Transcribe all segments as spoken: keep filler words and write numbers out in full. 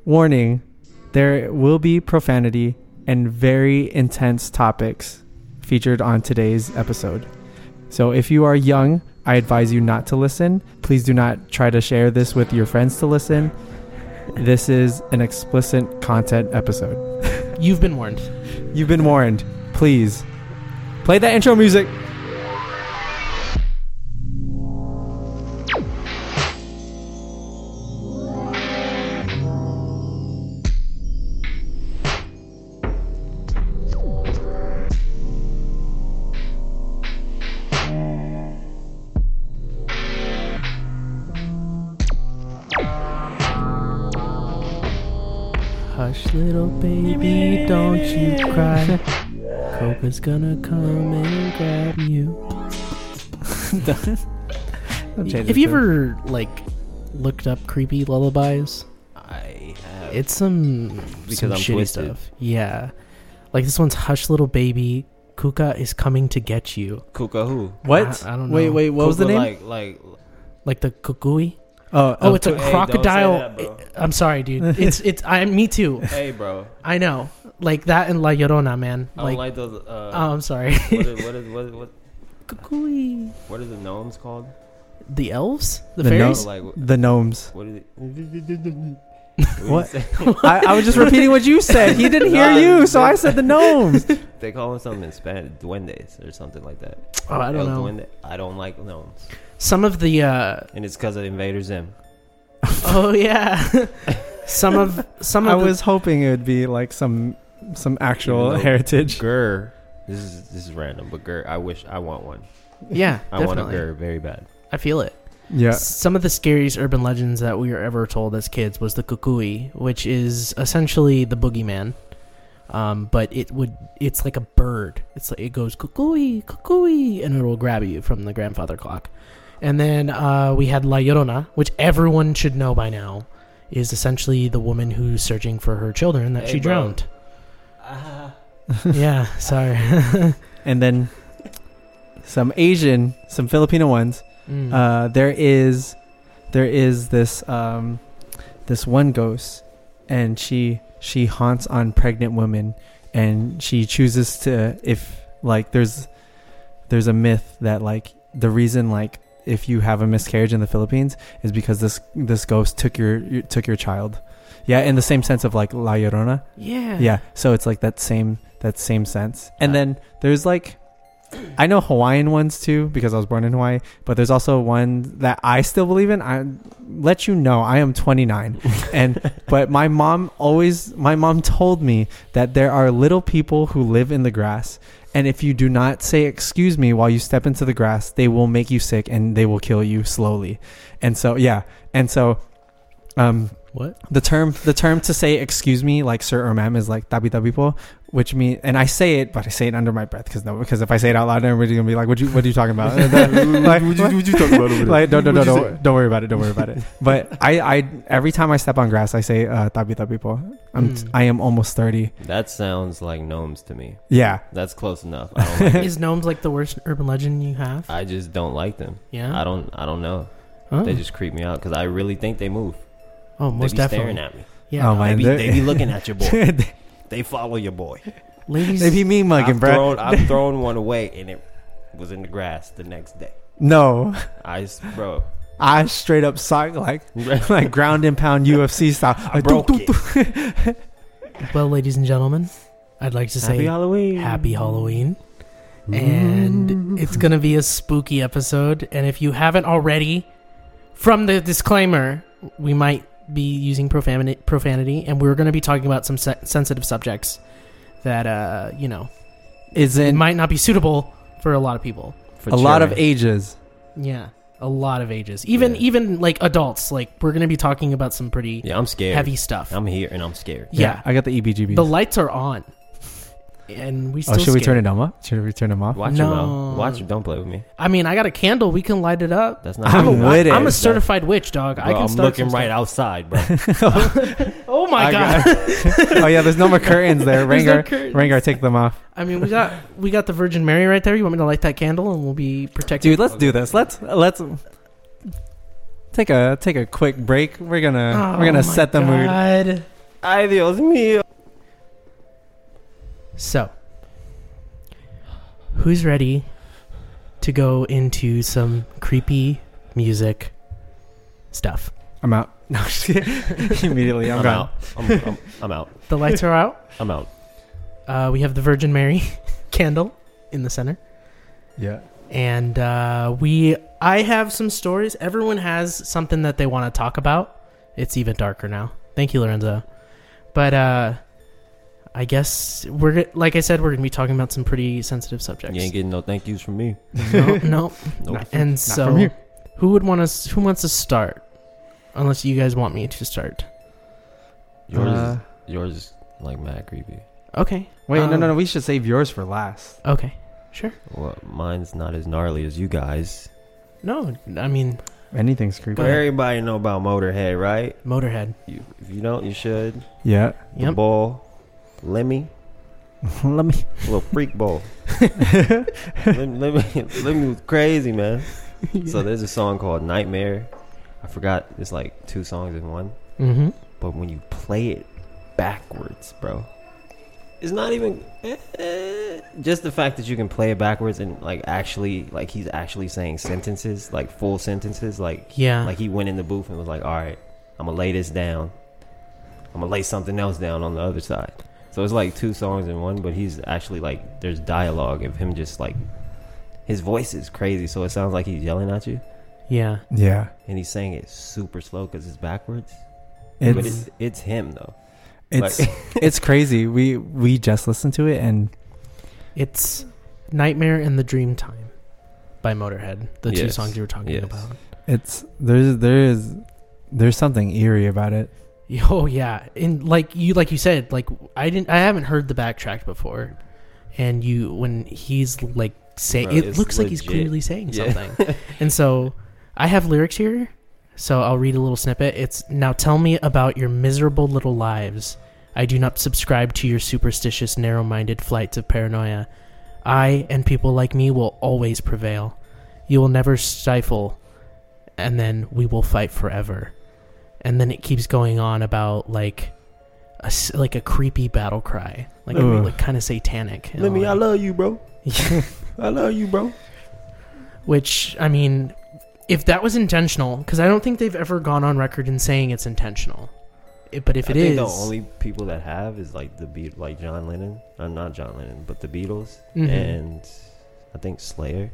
warning, there will be profanity and very intense topics featured on today's episode. So if you are young, I advise you not to listen. Please do not try to share this with your friends to listen. This is an explicit content episode. You've been warned. You've been warned. Please play that intro music. Hush, little baby, don't you cry. Copa's gonna come and grab you. Have you ever like looked up creepy lullabies? I have. It's some Because some I'm shitty twisted. stuff. Yeah, like this one's "Hush, little baby, Kuka is coming to get you." Kuka who? What? I, I don't know. Wait, wait. What was the Kuka name? Like, like. Like the kukui. Oh, Oh, it's a Hey, don't say crocodile. that, bro. I'm sorry, dude. It's it's. I me too. Hey, bro. I know. Like that and La Llorona, man. I don't like, those. Uh, oh, I'm sorry. what is what is what is, what? Kukui. What are the gnomes called? The elves? The, The fairies? Like what? the gnomes. What is it? What? do you say? I, I was just repeating what you said. He didn't hear Nah, you, so they- I said the gnomes. They call them something in Spanish, duendes or something like that. Oh, I don't El know. Duende. I don't like gnomes, Some of the uh and it's because of Invader Zim. oh yeah. some of some of I the, was hoping it would be like some some actual Even though heritage. Gur. This is this is random, but Gur. I wish I want one. yeah, I want a definitely. Gur very bad. I feel it. Yeah. Some of the scariest urban legends that we were ever told as kids was the kukui, which is essentially the boogeyman. Um, but it would it's like a bird. It's like it goes kukui, kukui, and it will grab you from the grandfather clock. And then uh, we had La Llorona, which everyone should know by now, is essentially the woman who's searching for her children that Hey, she bro. drowned. Ah. Yeah, sorry. And then some Asian, some Filipino ones. Mm. Uh, there is, there is this um, this one ghost, and she she haunts on pregnant women, and she chooses to if like there's there's a myth that like the reason like if you have a miscarriage in the Philippines is because this this ghost took your, your took your child. Yeah, in the same sense of like La Llorona. yeah. Yeah, so it's like that same that same sense. And then there's like I know Hawaiian ones too because I was born in Hawaii, but there's also one that I still believe in. I let you know I am twenty-nine, and but my mom always my mom told me that there are little people who live in the grass, and if you do not say excuse me while you step into the grass, they will make you sick and they will kill you slowly. And so yeah, and so um What? the term the term to say excuse me like sir or ma'am is like tabi tabi po, which mean and I say it but I say it under my breath because no because if I say it out loud everybody's gonna be like what you what are you talking about like, What you, what you talking about over there? like don't don't What'd don't, you don't, don't worry about it don't worry about it but I I every time I step on grass I say uh, tabi tabi po. I'm Mm. I am almost thirty. That sounds like gnomes to me. Yeah, That's close enough. I don't like Is gnomes like the worst urban legend you have? I just don't like them. Yeah. I don't. I don't know. Oh, They just creep me out because I really think they move. oh most they be definitely. staring at me. Yeah. Oh, They man, be, they're- they be looking at your boy. they, They follow your boy. Ladies. they be mean mugging, I've bro. thrown, I've thrown one away and it was in the grass the next day. No, I, s- bro, I straight up sock like like ground and pound U F C style. I Like, broke doo, doo, it. Well, ladies and gentlemen, I'd like to say Happy Halloween. Happy Halloween. And it's going to be a spooky episode. And if you haven't already, from the disclaimer, we might be using profanity, profanity and we're going to be talking about some se- sensitive subjects that, uh, you know, Is it in might not be suitable for a lot of people. For a lot of sure. ages. Yeah, a lot of ages. Even Yeah. even like adults. Like we're going to be talking about some pretty Yeah, I'm scared. heavy stuff. I'm here and I'm scared. yeah. I got the E B G Bs. The lights are on. And we still Oh, should we scared. turn it on? Should we turn them off? Watch No. your mouth. Watch. Don't play with me. I mean, I got a candle. We can light it up. That's not. I'm I'm, a, with it. I'm a That's- certified witch, dog. I Bro, can I'm start looking some right stuff. outside, bro. Oh my I god! got- oh yeah, there's no more curtains there. There's no Rangar, curtains. Rangar, take them off. I mean, we got we got the Virgin Mary right there. You want me to light that candle and we'll be protected? Dude, let's do this. Let's let's take a take a quick break. We're gonna Oh we're gonna my set the mood. God. Ay, Dios mío. So, who's ready to go into some creepy music stuff? I'm out. No, just kidding. Immediately, I'm, I'm gone. out. I'm, I'm, I'm out. The lights are out. I'm out. Uh, we have the Virgin Mary candle in the center. Yeah. And uh, we, I have some stories. Everyone has something that they want to talk about. It's even darker now. Thank you, Lorenzo. But uh, I guess we're go- like I said, we're gonna be talking about some pretty sensitive subjects. You ain't getting no thank yous from me. no, no. Nope. And Not so, from you. who would want us? Who wants to start? Unless you guys want me to start. Yours, Uh, is, yours is like mad creepy. Okay. Wait, no, Um, no, no. We should save yours for last. Okay. Sure. Well, mine's not as gnarly as you guys. No, I mean Anything's creepy. Go ahead. Everybody know about Motorhead, right? Motorhead. You, if you don't, you should. Yeah. The Yep. ball, Lemmy, Let me. little freak ball. Lemmy, Lemmy, Lemmy was crazy, man. So there's a song called Nightmare. I forgot. It's like two songs in one. Mm-hmm. But when you play it backwards, bro, it's not even eh, eh, just the fact that you can play it backwards and like actually like he's actually saying sentences, like full sentences, like Yeah. like he went in the booth and was like, all right, I'm gonna lay this down, I'm gonna lay something else down on the other side. So it's like two songs in one, but he's actually like there's dialogue of him just like his voice is crazy, so it sounds like he's yelling at you, Yeah. Yeah. and he's saying it super slow because it's backwards. It's but it's, it's him though. it's Like- it's crazy. We we just listened to it and It's Nightmare in the Dream Time by Motorhead. The two Yes. songs you were talking Yes. about. it's there's there is there's something eerie about it. Oh yeah, and like you like you said, like I didn't, I haven't heard the backtrack before, and you when he's like saying, Bro, it it's looks like he's legit. clearly saying Yeah. something, and so I have lyrics here, so I'll read a little snippet. It's now tell me about your miserable little lives. I do not subscribe to your superstitious, narrow-minded flights of paranoia. I and people like me will always prevail. You will never stifle, and then we will fight forever. And then it keeps going on about like a s- like a creepy battle cry, like Ugh. like kind of satanic. in a Let me, way. I love you, bro. I love you, bro. Which I mean, if that was intentional, because I don't think they've ever gone on record in saying it's intentional. It, but if I it think is, the only people that have is like the beat, like John Lennon. I'm not John Lennon, but the Beatles Mhm. and I think Slayer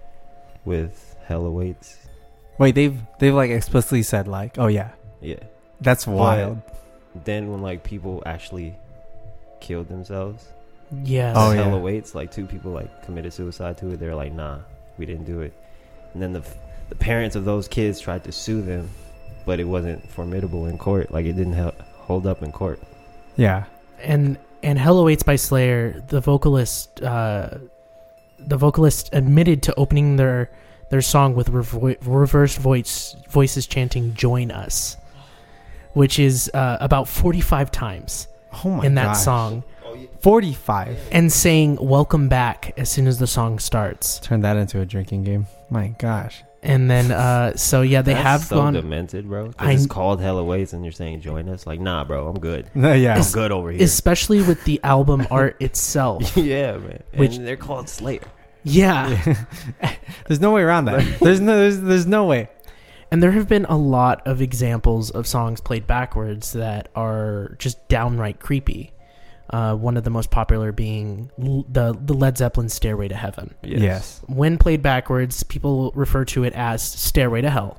with Hell Awaits. Wait, they've they've like explicitly said like, oh yeah, Yeah. that's wild. Then when like people actually killed themselves, yes, Oh, Hell yeah. Awaits, like two people like committed suicide to it. They're like, nah, we didn't do it. And then the the parents of those kids tried to sue them, but it wasn't formidable in court. Like it didn't help, hold up in court. Yeah. and and Hell Awaits by Slayer, the vocalist, uh, the vocalist admitted to opening their their song with revo- reverse voice voices chanting "Join Us," which is uh, about forty-five times Oh my in that gosh. song, forty-five. and saying "Welcome back" as soon as the song starts. Turn that into a drinking game. My gosh. And then, uh, so yeah, they That's have so gone. demented, bro. 'Cause I- it's called Hell Awaits, and you're saying join us. Like, nah, bro, I'm good. No, yeah. I'm good over here. Especially with the album art itself. yeah, man. Which- and they're called Slayer. Yeah. There's no way around that. There's no there's, there's no way. And there have been a lot of examples of songs played backwards that are just downright creepy. Uh, one of the most popular being l- the the Led Zeppelin "Stairway to Heaven." Yes. When played backwards, people refer to it as "Stairway to Hell,"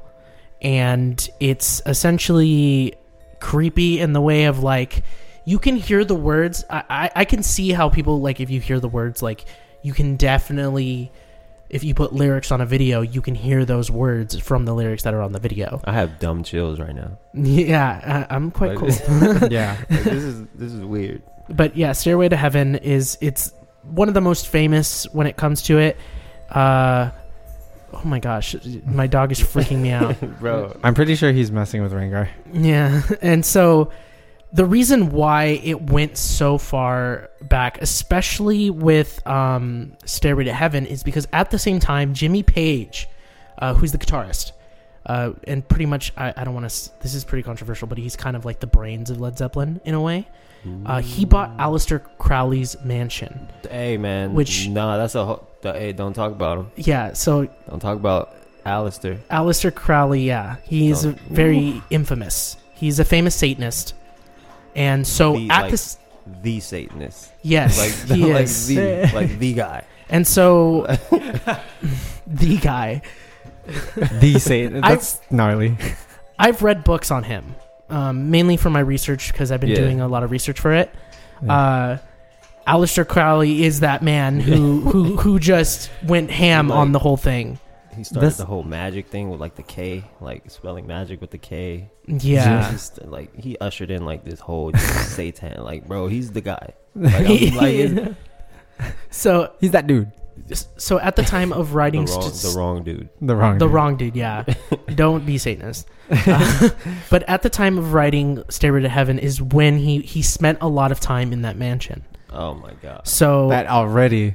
and it's essentially creepy in the way of like you can hear the words. I, I I can see how people like if you hear the words like you can definitely. If you put lyrics on a video, you can hear those words from the lyrics that are on the video. I have dumb chills right now. Yeah, I, I'm quite Like, cool. Yeah. Like, this is this is weird. But yeah, "Stairway to Heaven" is it's one of the most famous when it comes to it. Uh, oh my gosh, my dog is freaking me out. Bro. I'm pretty sure he's messing with Rengar. Yeah, and so the reason why it went so far back, especially with um, "Stairway to Heaven," is because at the same time, Jimmy Page, uh, who's the guitarist, Uh, and pretty much, I, I don't want to. This is pretty controversial, but he's kind of like the brains of Led Zeppelin in a way. Uh, he bought Aleister Crowley's mansion. Hey man, Which- nah, that's a ho- th- hey. Don't talk about him. Yeah, so Don't talk about Alistair. Aleister Crowley, yeah, he is Don't- very infamous. He's a famous Satanist, and so The, at like, this, the Satanist, yes, like he like is, the like the guy. and so the guy. The Satan. That's gnarly. I've read books on him, um, mainly for my research because I've been Yeah. doing a lot of research for it. Yeah. Uh, Aleister Crowley is that man who who who just went ham Like- on the whole thing. He started This- the whole magic thing with like the K, like spelling magic with the K. Yeah. Just, like he ushered in like this whole just Satan. Like, bro, he's the guy. Like, I'm, like it- So He's that dude. so at the time of the writing wrong, st- the wrong dude. The wrong. the dude. wrong dude, yeah. Don't be Satanist. Uh, but at the time of writing Stairway to Heaven is when he he spent a lot of time in that mansion. Oh my god. So That already.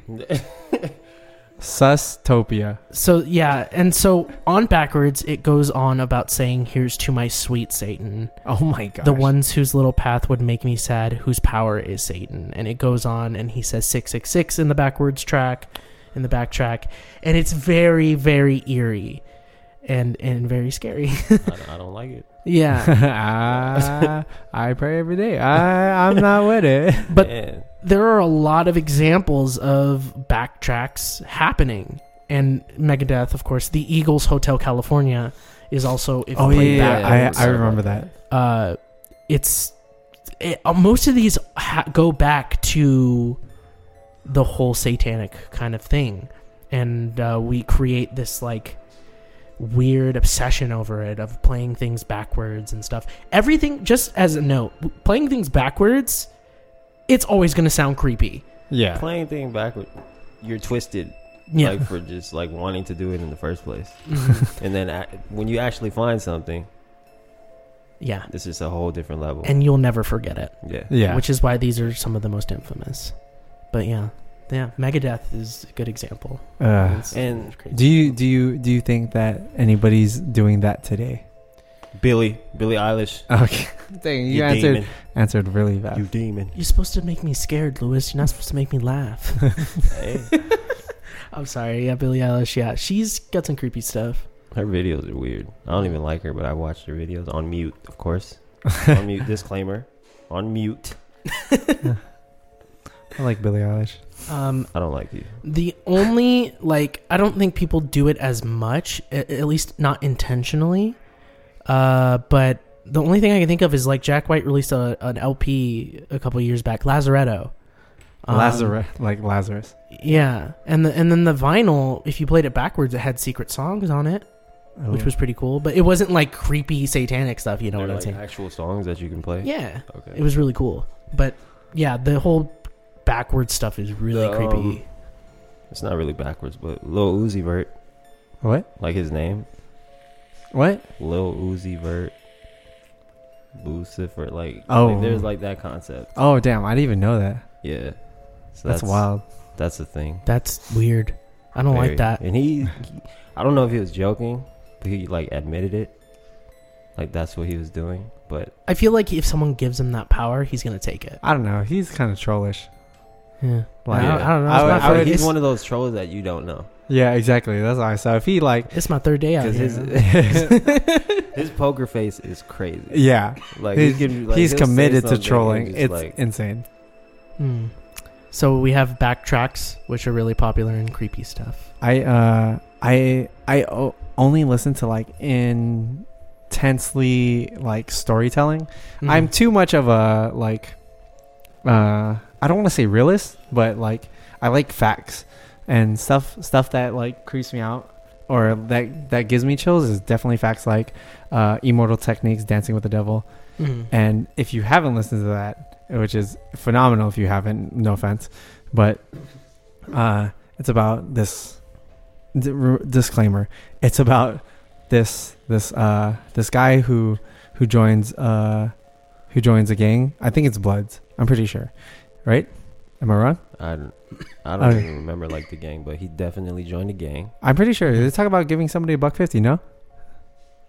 Sustopia. so yeah, and so on backwards it goes on about saying, "Here's to my sweet Satan, Oh my god. the ones whose little path would make me sad, whose power is Satan." And it goes on, and he says six six six in the backwards track, in the back track, and it's very very eerie, and and very scary. I, don't- I don't like it. Yeah, I, I pray every day. I, I'm not with it. but Man. there are a lot of examples of backtracks happening, and Megadeth, of course. The Eagles Hotel California is also if you Oh play yeah, yeah, yeah, backwards. I, I remember that. uh, it's it, uh, most of these ha- go back to the whole satanic kind of thing, and uh, we create this like weird obsession over it of playing things backwards and stuff. Everything, just as a note, playing things backwards, it's always going to sound creepy. Yeah. Playing thing backward, you're twisted. Yeah. Like for just like wanting to do it in the first place, Mhm. and then a when you actually find something, Yeah. this is a whole different level. And you'll never forget it. yeah. Yeah. Which is why these are some of the most infamous. But yeah. Yeah. Megadeth is a good example. Uh, It's- And it's crazy. do you do you do you think that anybody's doing that today? Billy, Billie Eilish, Okay. Dang, you, you answered demon, answered really fast. you demon. You're supposed to make me scared, Lewis. You're not supposed to make me laugh. Hey, I'm sorry. Yeah, Billie Eilish. Yeah, she's got some creepy stuff. her videos are weird. I don't even like her, but I watched her videos on mute, of course. On mute. Disclaimer. On mute. I like Billie Eilish. Um, I don't like you. the only like I don't think people do it as much, at, at least not intentionally. Uh, but the only thing I can think of is like Jack White released a, an L P a couple years back, Lazaretto. Um, Lazarus, like Lazarus. Yeah, and the, and then the vinyl, if you played it backwards, it had secret songs on it, which Oh. was pretty cool. But it wasn't like creepy satanic stuff. You know They're what I'm like saying? actual songs that you can play. Yeah, Okay. it was really cool. But yeah, the whole backwards stuff is really The, creepy. um, It's not really backwards, but Lil Uzi Vert, What? like his name, What? Lil Uzi Vert, Lucifer, like, Oh. like, there's like that concept. Oh damn! I didn't even know that. Yeah, so That's, wild. That's the thing. That's weird. I don't Very. like that. And he, he, I don't know if he was joking, but he like admitted it, like that's what he was doing. But I feel like if someone gives him that power, he's gonna take it. I don't know. He's kind of trollish. Yeah, Like, I, don't, I don't know. I It's, would- my I third, would- he's it's, one of those trolls that you don't know, Yeah, exactly. That's why. So if he like, it's my third day out because here. his his poker face is crazy. yeah, Like he's, he can, like, he's he'll say committed to something and trolling. just, It's like, insane. Hmm. So we have backtracks, which are really popular and creepy stuff. I uh I I o- only listen to like intensely like storytelling. Mhm. I'm too much of a like uh I don't want to say realist, but like I like facts and stuff stuff that like creeps me out or that that gives me chills is definitely facts like uh Immortal Techniques, Dancing with the Devil. Mhm. And if you haven't listened to that, which is phenomenal if you haven't, no offense, but uh, it's about this d- r- disclaimer. It's about this this uh, this guy who who joins uh, who joins a gang. I think it's Bloods. I'm pretty sure, right? Am I wrong? I don't, I don't Okay. even remember like the gang, but he definitely joined the gang. I'm pretty sure. They talk about giving somebody a buck fifty. No,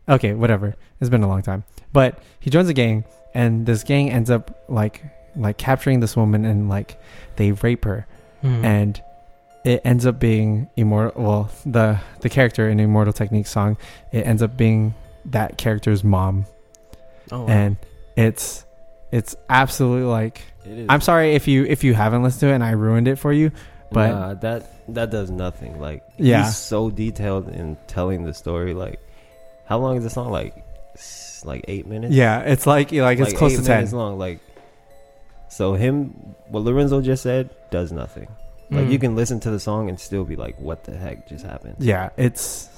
Okay, whatever. It's been a long time. But he joins a gang, and this gang ends up like like capturing this woman, and like they rape her, Mm. and it ends up being immortal. Well, the the character in Immortal Technique song, it ends up being that character's mom, oh, wow. and it's it's absolutely like. It is. I'm sorry if you if you haven't listened to it and I ruined it for you, but nah, that that does nothing. Like, Yeah. he's so detailed in telling the story. Like, how long is the song? Like, s- like eight minutes. yeah, it's like like it's close eight to ten. minutes long. Like, so him, what Lorenzo just said does nothing. Like, Mm. you can listen to the song and still be like, what the heck just happened? Yeah, it's.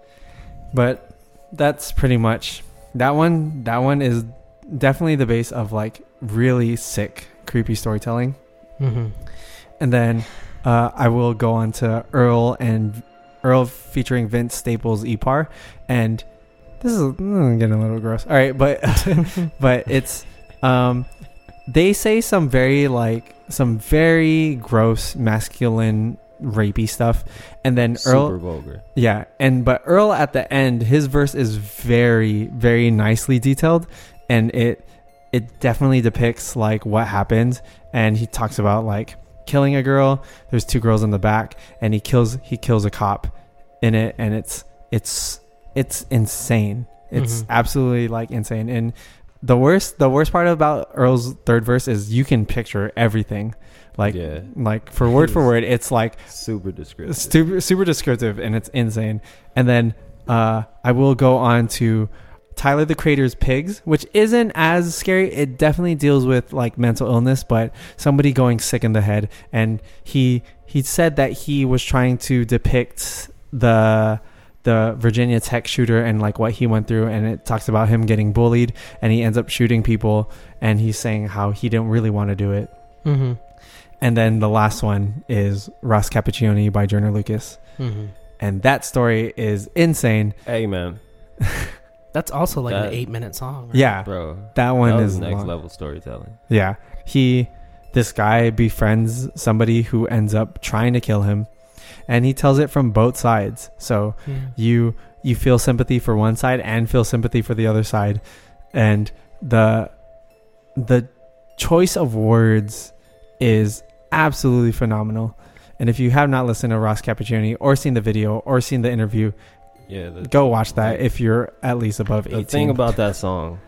But that's pretty much that one. That one is definitely the base of like really sick, creepy storytelling. Mm-hmm. And then uh, I will go on to Earl and Earl featuring Vince Staples E P A R, and this is mm, getting a little gross. All right, but but it's um, they say some very like some very gross masculine rapey stuff, and then Earl. Super vulgar. Yeah, and but Earl at the end, his verse is very, very nicely detailed, and it it definitely depicts like what happened, and he talks about like killing a girl. There's two girls in the back, and he kills he kills a cop in it, and it's it's it's insane. It's Mhm. absolutely like insane. And the worst the worst part about Earl's third verse is you can picture everything, like Yeah. like for word for word, it's like Super descriptive. super super descriptive, and it's insane. And then uh I will go on to Tyler the Creator's Pigs, which isn't as scary. It definitely deals with like mental illness, but somebody going sick in the head, and he he said that he was trying to depict the the Virginia Tech shooter and like what he went through, and it talks about him getting bullied, and he ends up shooting people, and he's saying how he didn't really want to do it. Mm-hmm. And then the last one is Ross Cappuccioni by Joyner Lucas. Mm-hmm. And that story is insane. Hey, man. That's also like That- an eight-minute song. Right? Yeah, Bro. that one that was is next long. level storytelling. Yeah, he, this guy befriends somebody who ends up trying to kill him, and he tells it from both sides. So Yeah. you you feel sympathy for one side and feel sympathy for the other side, and the the choice of words is absolutely phenomenal. And if you have not listened to Ross Cappuccioni or seen the video or seen the interview, Yeah. The, go watch that if you're at least above the eighteen. thing about that song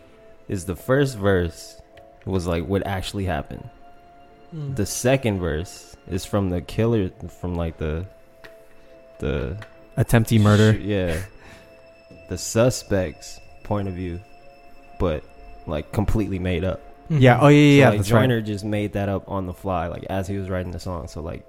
is the first verse was like what actually happened. Mm. The second verse is from the killer, from like the the attempted murder. sh- yeah, the suspect's point of view, but like completely made up. Mhm. Yeah. Oh yeah, yeah. So, yeah like, that's Joyner right. just made that up on the fly, like as he was writing the song. So like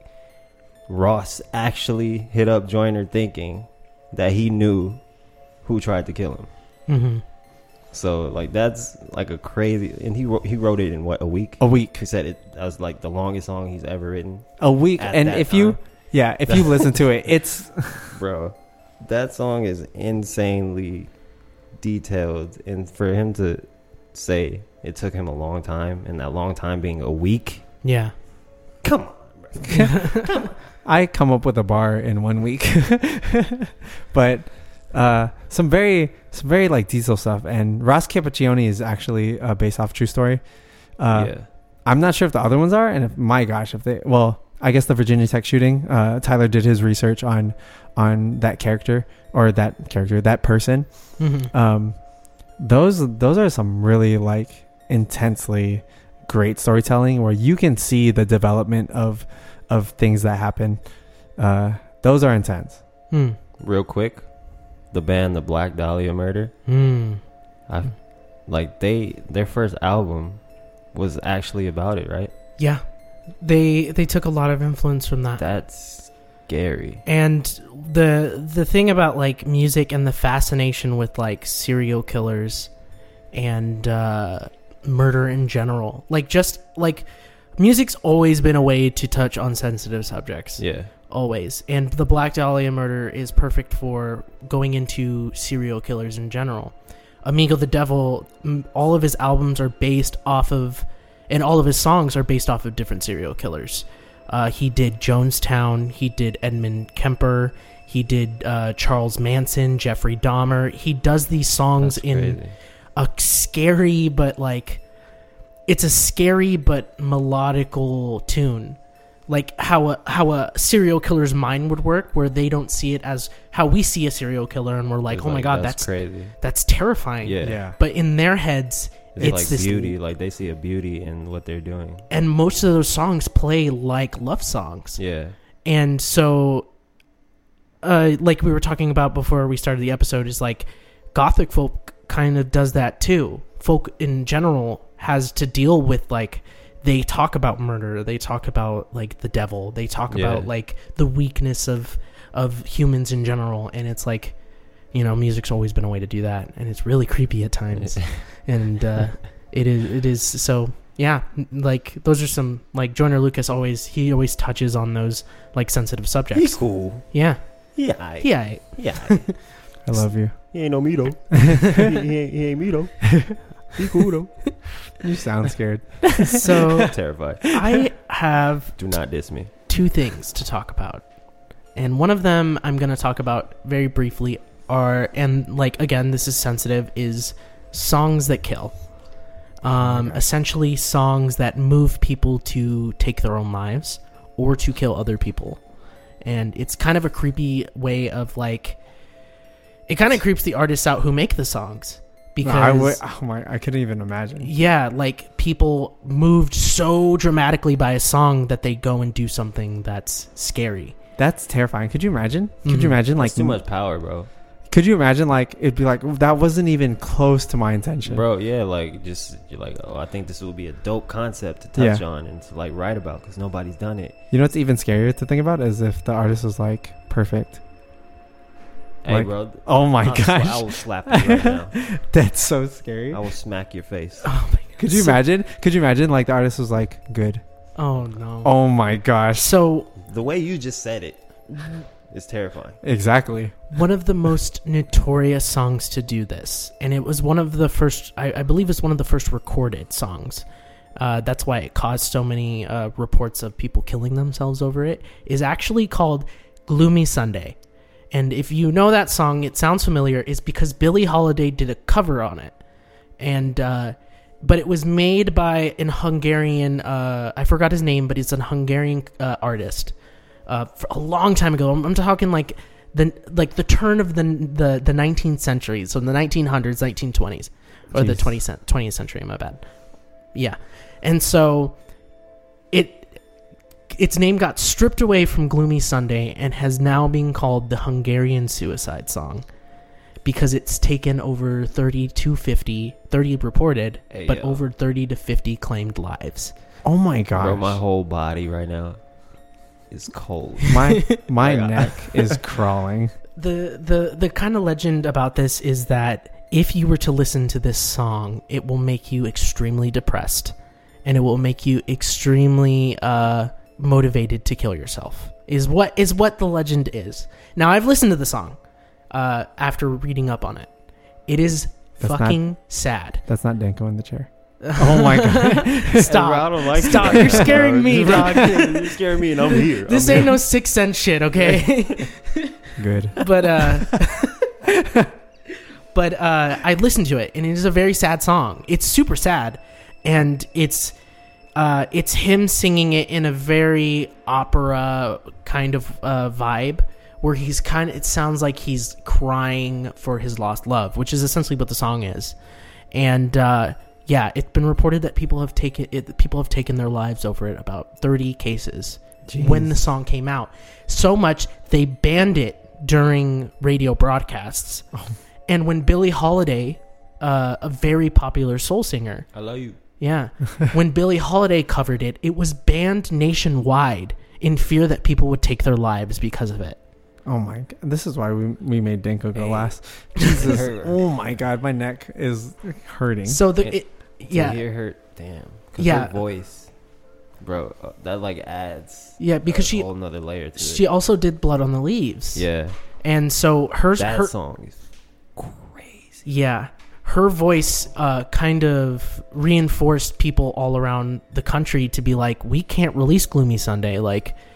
Ross actually hit up Joyner thinking that he knew who tried to kill him. Mhm. So like that's like a crazy, and he wrote, he wrote it in what, a week? A week. He said it that was like the longest song he's ever written, A week. at And that if you, time. yeah, if you listen to it, it's bro. That song is insanely detailed, and for him to say it took him a long time, and that long time being a week. Yeah. Come on, bro. I come up with a bar in one week. But uh, some very, some very like diesel stuff. And Ross Cappuccioni is actually uh, based off true story. Uh, yeah, I'm not sure if the other ones are, and if my gosh, if they, well, I guess the Virginia Tech shooting. Uh, Tyler did his research on on that character or that character, that person. Mm-hmm. Um, those those are some really like intensely great storytelling where you can see the development of of things that happen. Uh, those are intense. Mm. real quick, the band, the Black Dahlia Murder. Mm. I like they their first album was actually about it, right? Yeah. They they took a lot of influence from that. That's scary. And the the thing about like music and the fascination with like serial killers and uh, murder in general, like just like music's always been a way to touch on sensitive subjects. Yeah. Always. And the Black Dahlia Murder is perfect for going into serial killers in general. Amigo the Devil, m- all of his albums are based off of, and all of his songs are based off of different serial killers. Uh, he did Jonestown, he did Edmund Kemper, He did uh, Charles Manson, Jeffrey Dahmer. He does these songs That's in crazy. a scary but like it's a scary but melodical tune, like how a how a serial killer's mind would work, where they don't see it as how we see a serial killer and we're like, It's oh my god, that's that's crazy. that's terrifying. Yeah. Yeah. But in their heads, It's, it's like this beauty. Like they see a beauty in what they're doing. and most of those songs play like love songs. Yeah. And so, uh, like we were talking about before we started the episode, is like gothic folk kind of does that too. Folk in general has to deal with like they talk about murder, they talk about like the devil, they talk Yeah. about like the weakness of of humans in general, and it's like, you know, music's always been a way to do that, and it's really creepy at times, and uh, it is it is so. Yeah, n- like those are some like Joyner Lucas always he always touches on those like sensitive subjects. He's cool. Yeah, Yeah. yeah. Yeah. I love you. He ain't no me though. he, he, ain't, he ain't me though. He cool though. You sound scared. So Terrified. I have Do not diss me. two things to talk about, and one of them I'm going to talk about very briefly. Are and like again, this is sensitive. Is songs that kill. Um, Okay. Essentially, songs that move people to take their own lives or to kill other people. And it's kind of a creepy way of like, it kind of creeps the artists out who make the songs. Because, I would, oh my, I couldn't even imagine. yeah, like people moved so dramatically by a song that they go and do something that's scary. That's terrifying. Could you imagine? Could Mhm. you imagine like That's too much power, bro. Could you imagine like it'd be like that wasn't even close to my intention, Bro, yeah, like just you're like, oh, I think this would be a dope concept to touch Yeah. on and to like write about because nobody's done it. You know what's even scarier to think about is if the artist was like perfect. Hey, Like, bro. Oh my I'll sla- gosh, I will slap you right now. that's so scary. I will smack your face. Oh my god. Could you So- imagine? Could you imagine like the artist was like good? Oh no. Oh my gosh, So The way you just said it is terrifying. exactly. one of the most notorious songs to do this, and it was one of the first, I, I believe it's one of the first recorded songs. Uh, that's why it caused so many uh, reports of people killing themselves over it, is actually called Gloomy Sunday. And if you know that song, it sounds familiar, is because Billie Holiday did a cover on it. And, uh, but it was made by an Hungarian, uh, I forgot his name, but it's an Hungarian uh, artist. Uh, for a long time ago. I'm, I'm talking like the like the turn of the the the nineteenth century, so in the nineteen hundreds, nineteen twenties, or the Jeez. twentieth twentieth century. My bad. Yeah, and so it its name got stripped away from Gloomy Sunday and has now been called the Hungarian Suicide Song because it's taken over thirty to fifty, thirty reported, Hey, but yo. over thirty to fifty claimed lives. Oh my gosh, Bro, my whole body right now is cold. my my Like, I- neck is crawling. The the the kind of legend about this is that if you were to listen to this song, it will make you extremely depressed, and it will make you extremely uh, motivated to kill yourself. Is what is what the legend is. Now I've listened to the song uh, after reading up on it. It is That's not- fucking sad. That's not Danko in the chair. Oh my god. Hey, bro, I Stop! don't like Stop! that. You're scaring me, dog. You're scaring me, and I'm here. This I'm ain't here. no Sixth Sense shit, okay? Good. but uh but uh I listened to it, and it is a very sad song. It's super sad, and it's uh it's him singing it in a very opera kind of uh vibe, where he's kind of, it sounds like he's crying for his lost love, which is essentially what the song is. And uh yeah, it's been reported that people have taken it people have taken their lives over it, about thirty cases Jeez. when the song came out. So much they banned it during radio broadcasts. Oh. And when Billie Holiday, uh, a very popular soul singer, I love you. yeah, when Billie Holiday covered it, it was banned nationwide in fear that people would take their lives because of it. Oh my god. This is why we we made Danko go Hey. last. Jesus. Hurt. Oh my god, my neck is hurting. So the It- it, To yeah hear her, damn. 'Cause Yeah. her voice, bro, uh, that like adds yeah because a she whole nother layer to she it. also did Blood on the Leaves. Yeah, And so hers that her song is crazy. yeah, her voice uh, kind of reinforced people all around the country to be like, we can't release Gloomy Sunday. Like,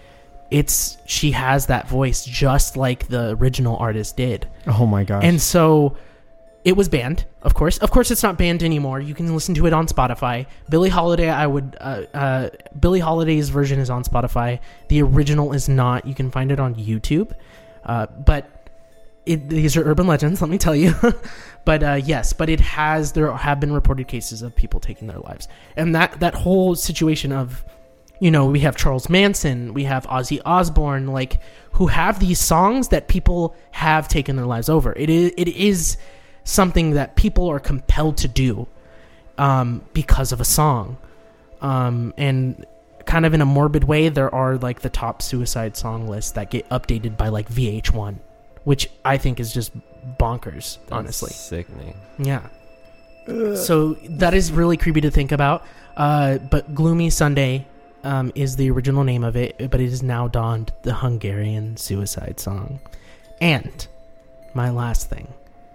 it's she has that voice just like the original artist did. Oh my gosh. And so it was banned, of course. Of course, it's not banned anymore. You can listen to it on Spotify. Billie Holiday, I would. Uh, uh, Billie Holiday's version is on Spotify. The original is not. You can find it on YouTube. Uh, but it, these are urban legends, let me tell you. But uh, yes, but it has. There have been reported cases of people taking their lives, and that that whole situation of, you know, we have Charles Manson, we have Ozzy Osbourne, like who have these songs that people have taken their lives over. It is. It is. Something that people are compelled to do um, because of a song. Um, and kind of in a morbid way, there are like the top suicide song lists that get updated by like V H one, which I think is just bonkers, That's honestly. sickening. Yeah. So that is really creepy to think about. Uh, but Gloomy Sunday um, is the original name of it, but it is now donned the Hungarian suicide song. And my last thing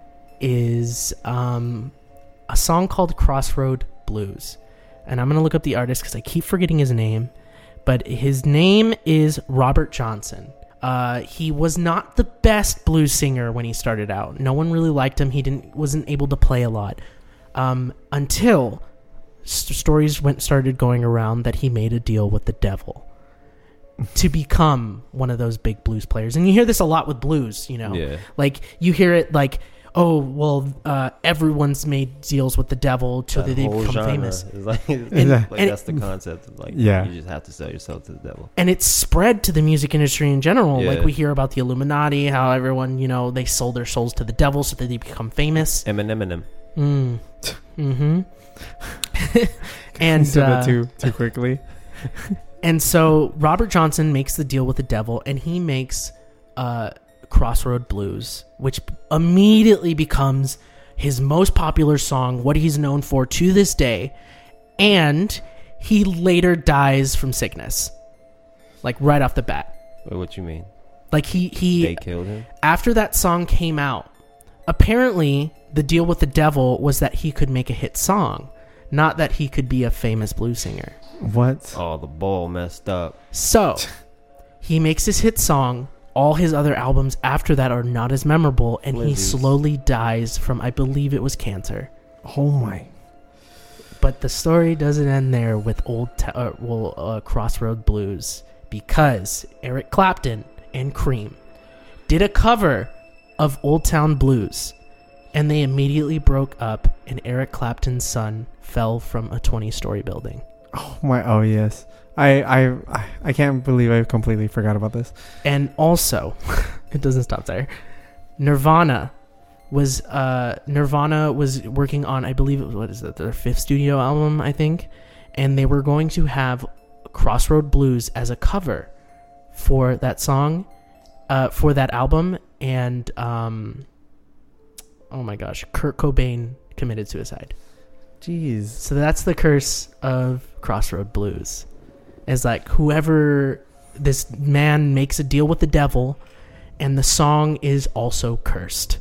is um, a song called Crossroad Blues. And I'm going to look up the artist because I keep forgetting his name. But his name is Robert Johnson. Uh, he was not the best blues singer when he started out. No one really liked him. He didn't wasn't able to play a lot. Um, until st- stories went started going around that he made a deal with the devil to become one of those big blues players. And you hear this a lot with blues, you know. Yeah. Like, you hear it like, oh, well, uh, everyone's made deals with the devil so that, That they whole become genre famous. is like, And- like and- that's the concept of like, Yeah. you just have to sell yourself to the devil. And it's spread to the music industry in general. Yeah. Like, we hear about the Illuminati, how everyone, you know, they sold their souls to the devil so that they become famous. Eminem, Eminem. Mm. Mm-hmm. and You said uh, that too too quickly. And so Robert Johnson makes the deal with the devil, and he makes uh, Crossroad Blues, which immediately becomes his most popular song, what he's known for to this day. And he later dies from sickness, like right off the bat. Wait, what you mean? Like he he They killed him? after that song came out, apparently the deal with the devil was that he could make a hit song, not that he could be a famous blues singer. What? Oh, the ball messed up. So he makes his hit song. All his other albums after that are not as memorable, and he Flizzies. slowly dies from, I believe it was cancer. Oh my. But the story doesn't end there with old ta- uh, well, uh, Crossroad Blues, because Eric Clapton and Cream did a cover of Old Town Blues, and they immediately broke up, and Eric Clapton's son fell from a twenty-story building. Oh my. Oh yes. I I I can't believe I completely forgot about this. And also, it doesn't stop there. Nirvana was uh, Nirvana was working on, I believe it was, what is that, their fifth studio album, I think, and they were going to have Crossroad Blues as a cover for that song, uh, for that album, and um, oh my gosh, Kurt Cobain committed suicide. Jeez. So that's the curse of Crossroad Blues. Is like whoever, this man makes a deal with the devil, and the song is also cursed.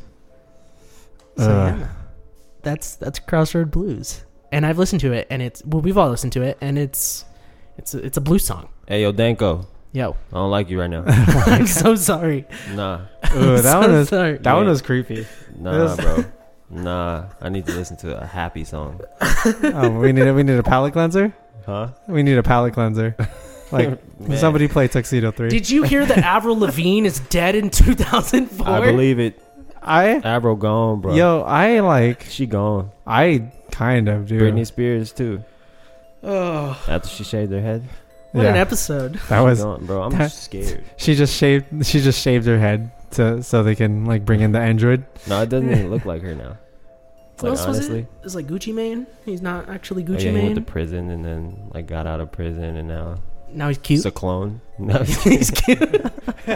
So Ugh. yeah, that's that's Crossroad Blues, and I've listened to it, and it's well, we've all listened to it, and it's it's a, it's a blues song. Hey, yo, Danko. Yo, I don't like you right now. I'm so sorry. Nah. Ugh, that So one was sorry. that one Yeah. was creepy. Nah, bro. Nah. I need to listen to a happy song. Oh, we need a, we need a palate cleanser. Huh? We need a palate cleanser. Like Man. somebody play Tuxedo Three. Did you hear that Avril Lavigne is dead in two thousand four? I believe it. I Avril gone, bro. yo I like She gone. I kind of do. Britney Spears, too. Oh, After she shaved her head. what yeah, an episode! that She was. gone, bro. I'm that- scared. She just shaved. She just shaved her head to so they can like bring in the android. No, it doesn't even look like her now. What Like, else was honestly. it? It's like Gucci Mane. He's not actually Like, Gucci yeah, he went to Mane. prison and then like got out of prison and now Now he's cute. he's a clone. No, He's cute.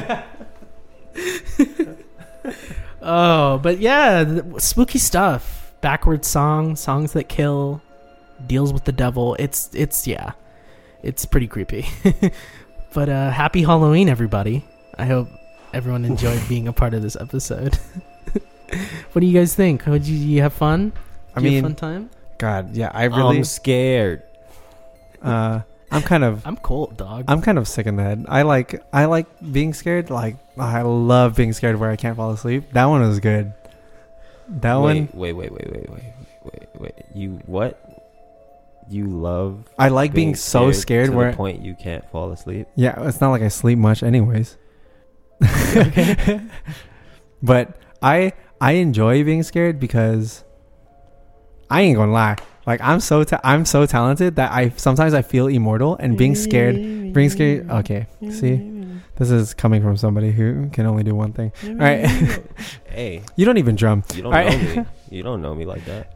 Oh, but yeah, th- spooky stuff. Backward song, songs that kill, deals with the devil. It's it's yeah, it's pretty creepy. But uh, happy Halloween, everybody! I hope everyone enjoyed being a part of this episode. What do you guys think? Did you, you have fun? I Did you have mean, a fun time? God, yeah, I really. I'm scared. uh, I'm kind of I'm cold, dog. I'm kind of sick in the head. I like I like being scared. Like I love being scared where I can't fall asleep. That one was good. That one. Wait, wait, wait, wait, wait, wait, wait, wait. You what? You love? I like being, so scared to where the point you can't fall asleep. Yeah, it's not like I sleep much, anyways. Okay. But I I enjoy being scared because I ain't gonna lie. Like I'm so ta- I'm so talented that I sometimes I feel immortal, and being scared, being scared. Okay, see, this is coming from somebody who can only do one thing. All right. Hey, you don't even drum. you don't All know right. me. You don't know me like that.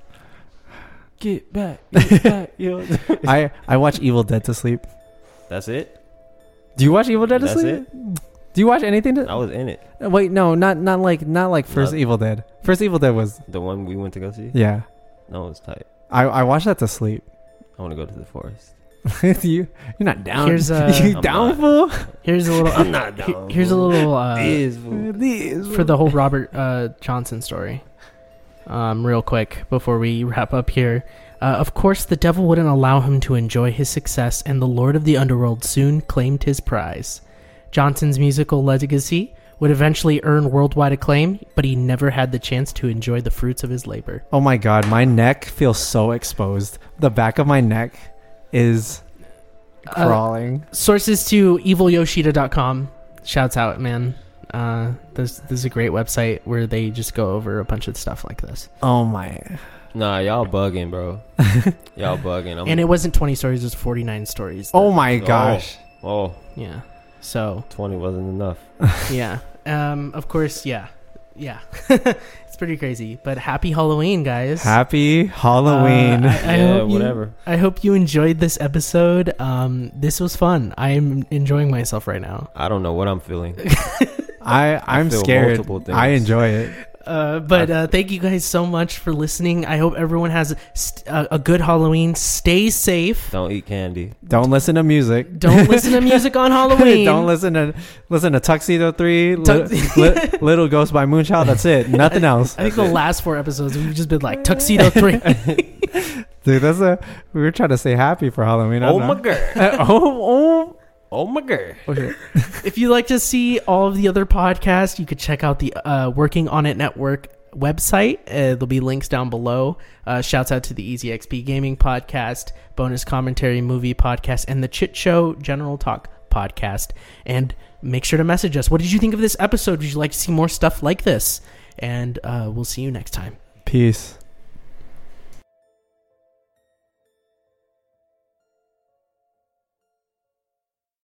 Get back, get back. I I watch Evil Dead to sleep. That's it. Do you watch Evil Dead to That's sleep? Do you watch anything to? I was in it. Wait, no, not not like not like first Not- Evil Dead. First Evil Dead was The one we went to go see. yeah. No, it was tight. I I watched that to sleep. I want to go to the forest. you you're not down. Here's, uh, you I'm down not. fool? Here's a little. I'm not he- down, Here's a fool. little uh, Is, fool. for the whole Robert uh, Johnson story. Um, real quick before we wrap up here. Uh, of course, the devil wouldn't allow him to enjoy his success, and the Lord of the Underworld soon claimed his prize. Johnson's musical legacy would eventually earn worldwide acclaim, but he never had the chance to enjoy the fruits of his labor. Oh my god, my neck feels so exposed. The back of my neck is Uh, crawling. Sources to evil yoshida dot com. Shouts out, man. Uh, this, this is a great website where they just go over a bunch of stuff like this. Oh my. Nah, y'all bugging, bro. Y'all bugging. I'm, And it wasn't twenty stories, it was forty-nine stories. Oh my gosh. Oh, Yeah. So, twenty wasn't enough. yeah. Um, of course, yeah. Yeah. It's pretty crazy. But happy Halloween, guys. Happy Halloween. Uh, I, I Yeah, hope you- whatever. I hope you enjoyed this episode. Um, this was fun. I am enjoying myself right now. I don't know what I'm feeling. I I'm feel scared. multiple things. I enjoy it. Uh, but uh, thank you guys so much for listening. I hope everyone has a, st- a, a good Halloween. Stay safe. Don't eat candy. Don't listen to music. Don't listen to music on Halloween. Don't listen to listen to Tuxedo three, Tux- li- li- Little Ghost by Moonchild. That's it. Nothing else. I think the last four episodes we've just been like Tuxedo three. Dude, that's a we were trying to say happy for Halloween. I Oh don't my know. god. oh, Oh my god. oh, okay. If you'd like to see all of the other podcasts, you could check out the uh, Working On It Network website. Uh, there'll be links down below. Uh, shouts out to the Easy X P Gaming Podcast, Bonus Commentary Movie Podcast, and the Chit Show General Talk Podcast. And make sure to message us. What did you think of this episode? Would you like to see more stuff like this? And uh, we'll see you next time. Peace.